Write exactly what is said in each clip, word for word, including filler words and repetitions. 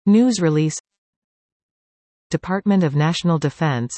News release. Department of National Defense.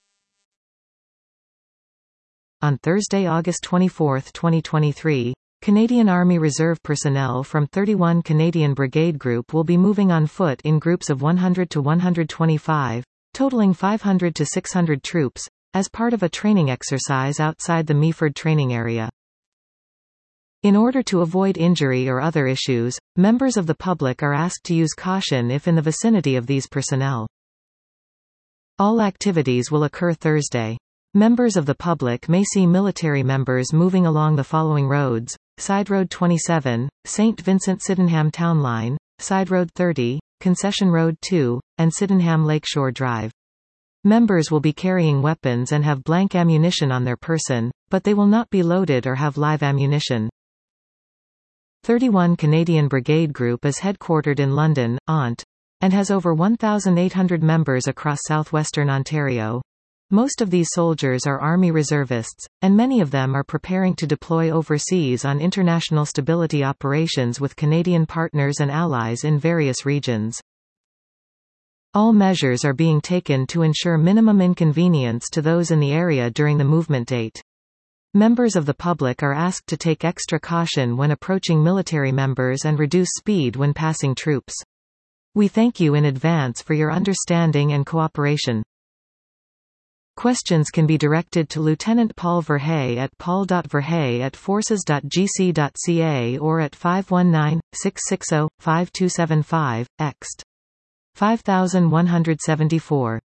On Thursday, August twenty-fourth, twenty twenty-three, Canadian Army Reserve personnel from thirty-one Canadian Brigade Group will be moving on foot in groups of one hundred to one hundred twenty-five, totaling five hundred to six hundred troops, as part of a training exercise outside the Meaford training area. In order to avoid injury or other issues, members of the public are asked to use caution if in the vicinity of these personnel. All activities will occur Thursday. Members of the public may see military members moving along the following roads: Side Road twenty-seven, Saint Vincent Sydenham Town Line, Side Road thirty, Concession Road two, and Sydenham Lakeshore Drive. Members will be carrying weapons and have blank ammunition on their person, but they will not be loaded or have live ammunition. thirty-one Canadian Brigade Group is headquartered in London, Ont, and has over one thousand eight hundred members across southwestern Ontario. Most of these soldiers are Army reservists, and many of them are preparing to deploy overseas on international stability operations with Canadian partners and allies in various regions. All measures are being taken to ensure minimum inconvenience to those in the area during the movement date. Members of the public are asked to take extra caution when approaching military members and reduce speed when passing troops. We thank you in advance for your understanding and cooperation. Questions can be directed to Lieutenant Paul Verhey at paul dot verhey at forces dot g c dot c a or at five one nine, six six zero, five two seven five, ext. five one seven four.